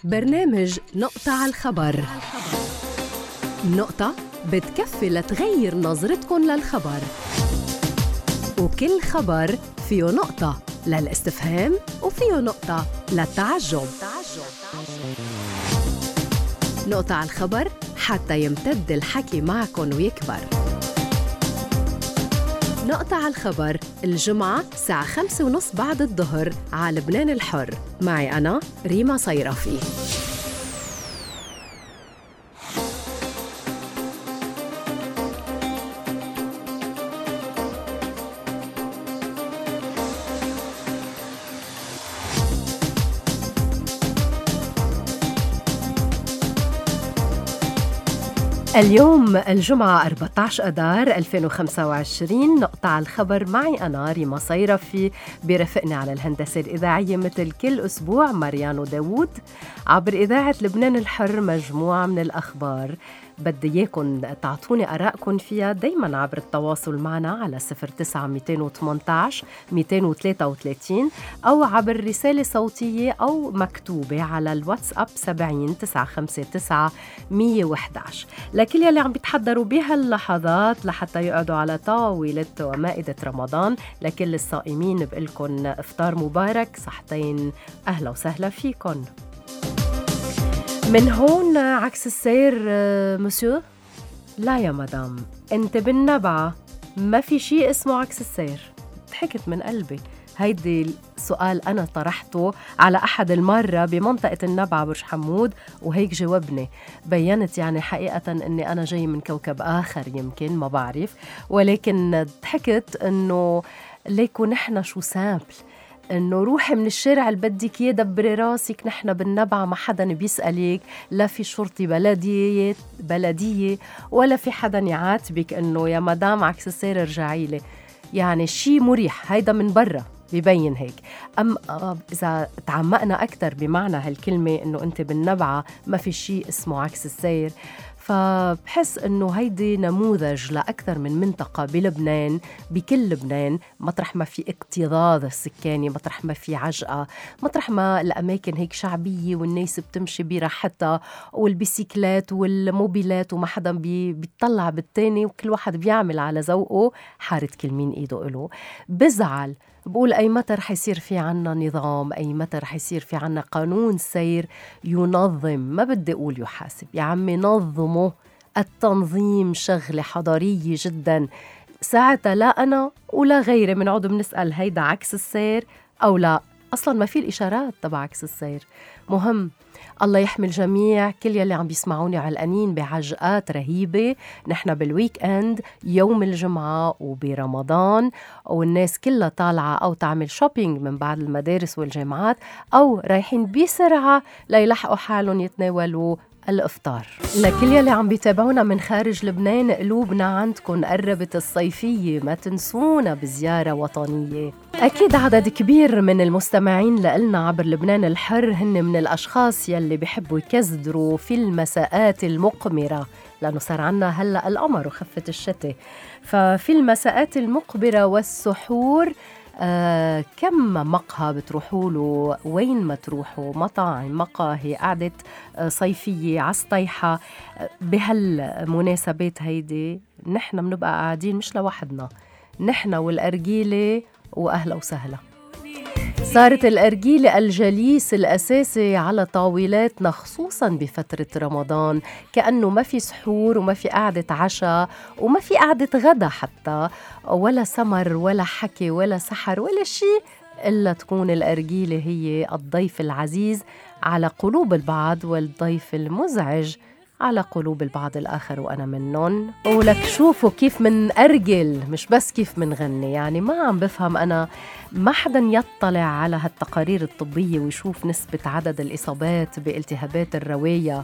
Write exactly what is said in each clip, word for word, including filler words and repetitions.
برنامج نقطة على الخبر. نقطة بتكفي لتغير نظرتكن للخبر، وكل خبر فيه نقطة للاستفهام وفيه نقطة للتعجب. نقطة على الخبر حتى يمتد الحكي معكن ويكبر. نقطة على الخبر الجمعة الساعة خمسة ونص بعد الظهر على لبنان الحر، معي أنا ريما صيرفي. اليوم الجمعة أربعة عشر أذار ألفين وخمسة وعشرين. نقطة على الخبر معي أنا ريما صيرفي، برفقني على الهندسة الإذاعية مثل كل أسبوع ماريانو داوود. عبر إذاعة لبنان الحر مجموعة من الأخبار بدي إياكم تعطوني آراءكم فيها دايماً عبر التواصل معنا على صفر تسعة مئتين وثمانية عشر مئتين وثلاثة وثلاثين أو عبر رسالة صوتية أو مكتوبة على الواتساب سبعين تسعة خمسة تسعة مية وإحدى عشر. لكل يلي عم بيتحضروا بهاللحظات لحتى يقعدوا على طاولة ومائدة رمضان، لكل الصائمين بقلكن إفطار مبارك، صحتين أهلا وسهلا فيكن. من هون عكس السير مسيو؟ لا يا مدام، انت بالنبعة ما في شيء اسمه عكس السير. ضحكت من قلبي. هيدي السؤال أنا طرحته على أحد المرة بمنطقة النبعة برج حمود، وهيك جاوبني. بيّنت يعني حقيقة أني أنا جاي من كوكب آخر، يمكن ما بعرف، ولكن ضحكت أنه ليكو نحن شو سامبل، إنه روحي من الشارع اللي بدك إياه دبري راسك. نحن بالنبعة ما حدا بيسألك، لا في شرطي بلدية بلدية ولا في حدا يعاتبك إنه يا مدام عكس السير رجعي لي. يعني شي مريح، هيدا من برا بيبين هيك. أم إذا تعمقنا أكتر بمعنى هالكلمة إنه أنت بالنبعة ما في شي اسمه عكس السير، فبحس إنه هيدي نموذج لأكثر من منطقة بلبنان، بكل لبنان، مطرح ما في اكتظاظ السكاني، مطرح ما في عجقة، مطرح ما الأماكن هيك شعبية والناس بتمشي براحتها والبيسيكلات والموبيلات وما حدا بي بيطلع بالتاني وكل واحد بيعمل على ذوقه، حارة كل مين إيده إله. بزعل بقول أي متى رح يصير في عنا نظام، أي متى رح يصير في عنا قانون سير ينظم، ما بدي أقول يحاسب، يا عمي نظمه. التنظيم شغلة حضارية جدا، ساعتها لا أنا ولا غيري منعود بنسأل هيدا عكس السير أو لا. أصلا ما في الإشارات تبع عكس السير. مهم الله يحمي الجميع، كل يلي عم بيسمعوني علقانين بعجقات رهيبة. نحن بالويك اند، يوم الجمعة وبرمضان، والناس كلها طالعة أو تعمل شوبينج من بعد المدارس والجامعات، أو رايحين بسرعة ليلحقوا حالهم يتناولوا الإفطار. لكل يلي عم بيتابعونا من خارج لبنان، قلوبنا عندكن قربت الصيفية، ما تنسونا بزيارة وطنية. أكيد عدد كبير من المستمعين لإلنا عبر لبنان الحر هن من الأشخاص يلي بيحبوا يكزدروا في المساءات المقمرة، لأنه صار عنا هلأ القمر وخفت الشتاء. ففي المساءات المقبرة والسحور آه كم مقهى بتروحوا له، وين ما تروحوا، مطاعم، مقاهي، قعدة آه صيفية عالسطيحة. آه بهالمناسبات هيدي نحن بنبقى قاعدين مش لوحدنا، نحن والأرجيلة وأهلا وسهلا. صارت الأرجيلة الجليس الأساسي على طاولاتنا خصوصاً بفترة رمضان، كأنه ما في سحور وما في قعدة عشاء وما في قعدة غدا حتى، ولا سمر ولا حكي ولا سحر ولا شيء، إلا تكون الأرجيلة هي الضيف العزيز على قلوب البعض والضيف المزعج على قلوب البعض الآخر، وأنا منهم. ولك شوفوا كيف من أرجل، مش بس كيف من غني. يعني ما عم بفهم أنا، ما حدا يطلع على هالتقارير الطبية ويشوف نسبة عدد الإصابات بالتهابات الرواية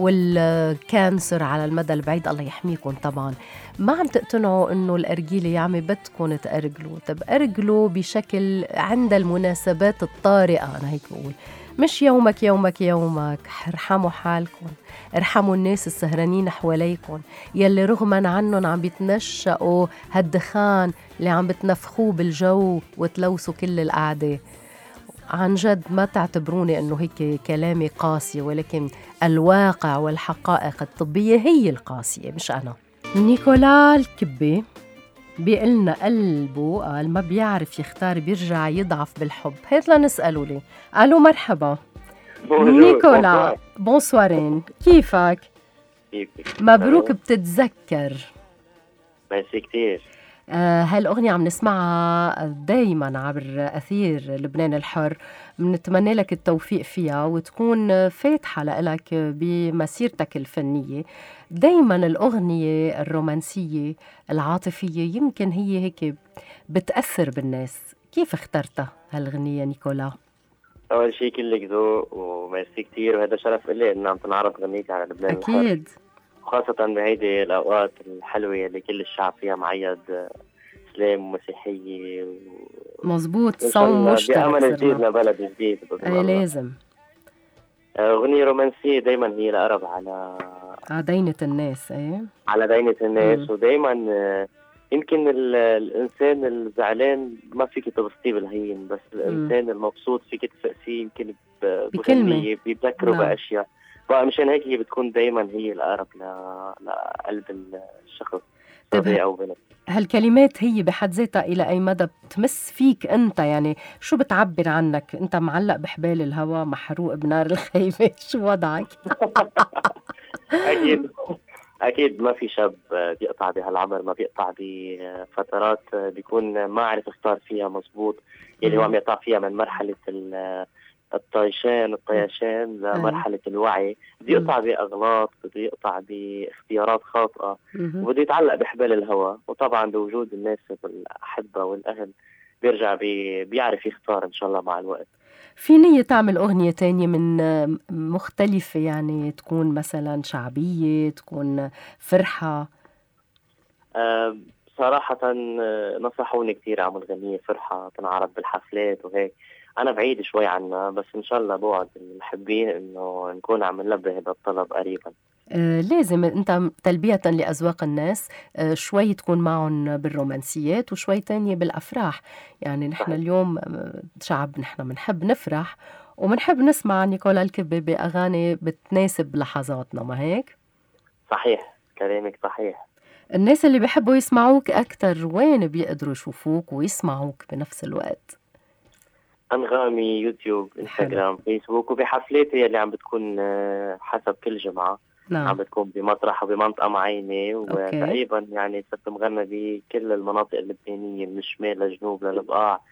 والكانسر على المدى البعيد، الله يحميكم طبعا. ما عم تقتنعوا إنه الأرجيلة يا عمي بدكم تأرجلوا، طب أرجلوا بشكل عند المناسبات الطارئة. أنا هيك بقول، مش يومك يومك يومك. ارحموا حالكم، ارحموا الناس السهرانين حواليكم يلي رغما عنهم عم بيتنشقوا هالدخان اللي عم بتنفخوه بالجو وتلوثوا كل القعدة. عن جد ما تعتبروني أنه هيك كلامي قاسي، ولكن الواقع والحقائق الطبية هي القاسية مش أنا. نيكولا الكبي بيقلنا قلبه قال ما بيعرف يختار، بيرجع يضعف بالحب. هيك لنسأله لي. ألو مرحبا نيكولا، بونسوارين، كيفك؟ كيفك؟ مبروك بتتذكر. ميرسي كتير. آه هالأغنية عم نسمعها دايما عبر أثير لبنان الحر، بنتمنى لك التوفيق فيها وتكون فاتحة لك بمسيرتك الفنية. دايما الأغنية الرومانسية العاطفية يمكن هي هيك بتأثر بالناس. كيف اخترتها هالغنية نيكولا؟ أول شيء كلك ذوق وميرسي كتير، وهذا شرف إلي إن عم تنعرض غنيتي على لبنان الحر، أكيد، خاصة بهيدي الأوقات الحلوة اللي كل الشعب فيها معيد إسلام ومسيحية و... مزبوط، إن شاء صوم الله مشترك بأمل جديد صرنا. لبلد جديد بإذن أي الله. لازم. أغنية رومانسية دايما هي الأقرب على عدينة الناس. ايه على دينة الناس، مم. ودايما يمكن ال- الإنسان الزعلان ما فيك تبسطيه بالهين، بس مم. الإنسان المبسوط فيك تفقسيه يمكن ب- بكلمة. بغنية بيذكره نعم. بأشياء. بقى مشان هيك هي بتكون دايما هي الأقرب ل- لقلب الشخص، طيب صبي أو بنت. هالكلمات هي بحد ذاتها إلى أي مدى بتمس فيك أنت؟ يعني شو بتعبر عنك؟ أنت معلق بحبال الهوى، محروق بنار الخيمة، شو وضعك؟ أكيد أكيد ما في شاب بيقطع بهالعمر ما بيقطع بفترات بيكون ما عرف يختار فيها مزبوط، يلي هو عم يقطع فيها من مرحلة ال- الطيشان الطيشان لمرحلة الوعي. بده يقطع بأغلاط، بده يقطع باختيارات خاطئة، وبده يتعلق بحبال الهوى. وطبعا بوجود الناس الأحبة والأهل بيرجع بي بيعرف يختار إن شاء الله مع الوقت. في نية تعمل أغنية تانية من مختلفة، يعني تكون مثلا شعبية، تكون فرحة؟ أه صراحة أه، نصحوني كتير أعمل غنية فرحة تنعرض بالحفلات وهيك. أنا بعيد شوي عنها، بس إن شاء الله بوعد المحبين إنه نكون عم نلبي هذا الطلب قريبا. آه لازم أنت تلبية لأذواق الناس، آه شوي تكون معهم بالرومانسيات وشوي تانية بالأفراح. يعني نحن صحيح. اليوم آه، شعب نحن منحب نفرح ومنحب نسمع نيكولا الكبي بأغاني بتناسب لحظاتنا، ما هيك؟ صحيح كلامك صحيح. الناس اللي بيحبوا يسمعوك أكتر وين بيقدروا يشوفوك ويسمعوك بنفس الوقت؟ أنغامي، يوتيوب، حلو. إنستغرام، فيسبوك، وبحفلاتي اللي عم بتكون أه، حسب كل جمعة عم نعم. بتكون بمطرح وبمنطقة معينة، أوكي. وتقريبا يعني صرت مغنى بكل المناطق اللبنانية من الشمال للجنوب للبقاع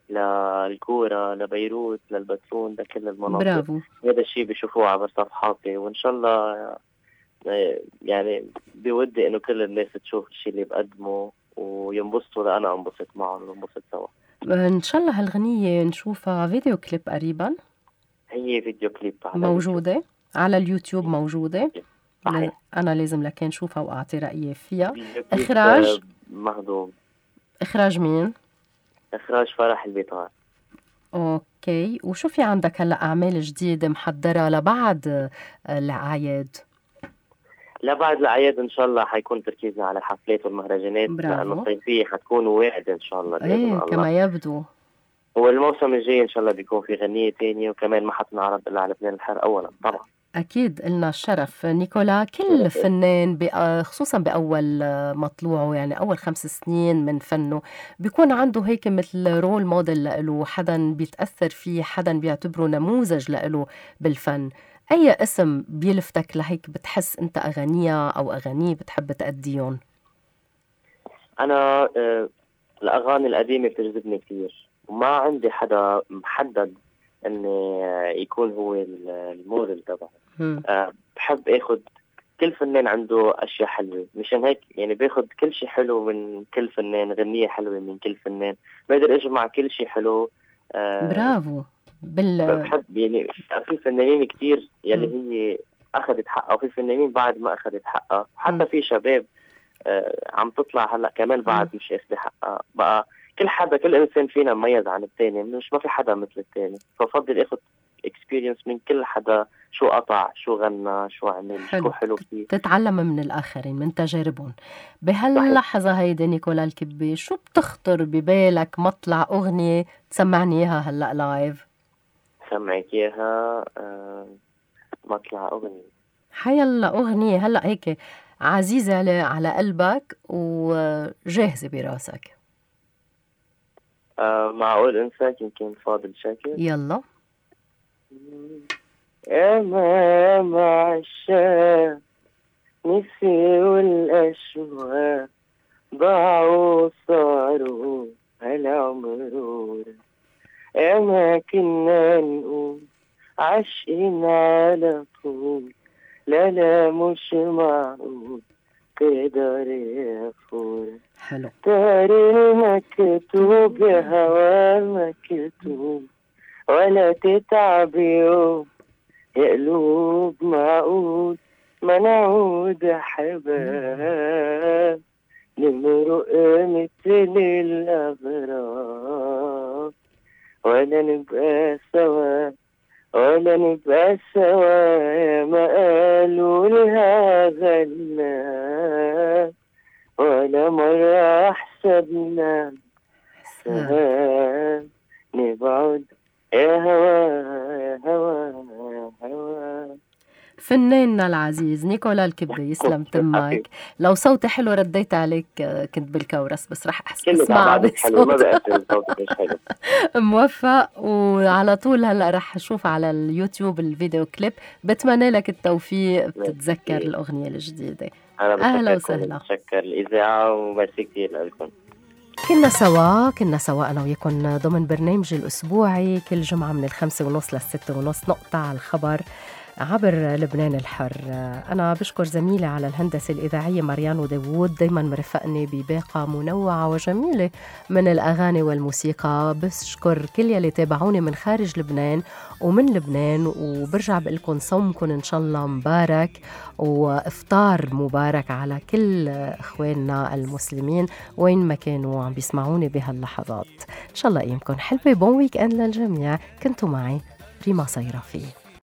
للكورة لبيروت للبترون لكل المناطق. برافو. هذا الشيء بيشوفوه عبر صفحاتي، وإن شاء الله آه، يعني بودي إنه كل الناس تشوف الشيء اللي بقدمه وينبسطوا، لأنا أنبسط معهم وننبسط سوا. إن شاء الله هالغنية نشوفها فيديو كليب قريبا. هي فيديو كليب على موجودة على اليوتيوب، موجودة. اليوتيوب. صحيح. أنا لازم لكن شوفها وأعطي رأيي فيها. فيديو كليب إخراج آه، مهضوم. إخراج مين؟ إخراج فرح البيطار. أوكي. وشو في عندك هلأ أعمال جديدة محضرة لبعد الأعياد؟ لا بعد الأعياد إن شاء الله حيكون تركيزنا على الحفلات والمهرجانات، لأنه برافو. الصيفية حتكون واعدة إن شاء الله بإذن إيه الله. كما يبدو. هو الموسم الجاي إن شاء الله بيكون في غنية تانية، وكمان ما حتنعرض إلا على لبنان الحر أولا طبعا. أكيد لنا الشرف نيكولا. كل فنان بأ- خصوصا بأول مطلوعه، يعني أول خمس سنين من فنه، بيكون عنده هيك مثل رول موديل لإله، حدا بيتأثر فيه، حدا بيعتبره نموذج لإله بالفن. أي اسم بيلفتك لهيك بتحس أنت أغانيها أو أغانيه بتحب تأديهم؟ أنا آه، الأغاني القديمة بتجذبني كثير، وما عندي حدا محدد إني آه، يكون هو ال- الموديل تبعه. مم. أه بحب اخد كل فنان عنده اشياء حلوه، مشان هيك يعني باخد كل شيء حلو من كل فنان، غنية حلوه من كل فنان، بقدر اجمع كل شيء حلو. أه برافو. بال بحب يعني في فنانين كتير يلي مم. هي اخذت حقها، وفي فنانين بعد ما اخذت حقها، مم. حتى في شباب أه عم تطلع هلا كمان بعد مم. مش اخذ حقها. بقى كل حدا كل انسان فينا مميز عن الثاني، مش ما في حدا مثل الثاني، فبفضل اخذ اكسبيرينس من كل حدا، شو قطع، شو غنى، شو عمل، شو حلو. حلو فيه. تتعلم من الآخرين، من تجاربهم. صحيح. بهاللحظة هيدي نيكولا الكبي، شو بتخطر ببالك مطلع أغنية تسمعني إياها هلأ لايف؟ سمعك إياها آه مطلع أغنية. حيلا أغنية هلأ هيك عزيزة على على قلبك وجاهزة براسك. آه معقول أنساك يمكن فاضل شاكر. يلا. يا ما مع الشام نسيوا الأشواق ضاعوا صاروا هلا مرور. يا ما كنا نقول عاشقين على طول لا لا مش معقول تقدر يا فور. حلو. تاري مكتوب يا هوا مكتوب ولا تتعب يوم يا قلوب معقول ما نعود حباب نمرق مثل الأغراب ولا نبقى سوا ولا نبقى سوا يا ما قالوا لها غنى ولا مرة حسبنا سوا نبعد يا هوا يا هوا يا هوا. فناننا العزيز نيكولا الكبري يسلم تمك. لو صوتي حلو رديت عليك كنت بالكورس بس رح اسمع بصوت حلو. موفق وعلى طول هلا رح اشوف على اليوتيوب الفيديو كليب. بتمنى لك التوفيق بتتذكر الاغنيه الجديده. اهلا وسهلا. بتشكر الاذاعه وميرسي كثير لكم. كنا سوا كنا سوا أنا وياكم ضمن برنامج الأسبوعي كل جمعة من الخمسة ونص للستة ونص نقطة على الخبر عبر لبنان الحر. أنا بشكر زميلي على الهندسة الإذاعية مريانو داوود دايما مرفقني بباقة منوعة وجميلة من الأغاني والموسيقى. بشكر كل يلي تابعوني من خارج لبنان ومن لبنان وبرجع بقلكم صومكم إن شاء الله مبارك وإفطار مبارك على كل إخواننا المسلمين وين ما كانوا عم بيسمعوني بهاللحظات. إن شاء الله أيامكم حلوة. بون ويك أند للجميع. كنتوا معي ريما صيرفي.